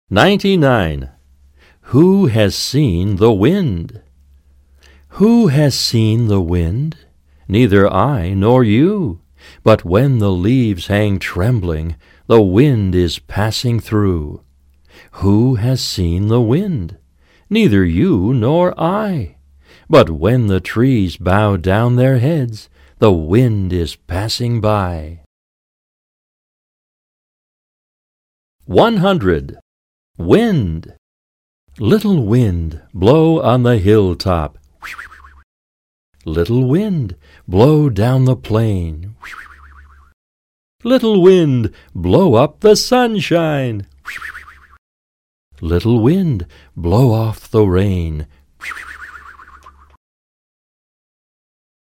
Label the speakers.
Speaker 1: 99. Who has seen the wind? Who has seen the wind? Neither I nor you. But when the leaves hang trembling, the wind is passing through. Who has seen the wind? Neither you nor I. But when the trees bow down their heads, the wind is passing by. 100. Wind. Little wind, blow on the hilltop. Little wind, blow down the plain. Little wind, blow up the sunshine. Little wind, blow off the rain.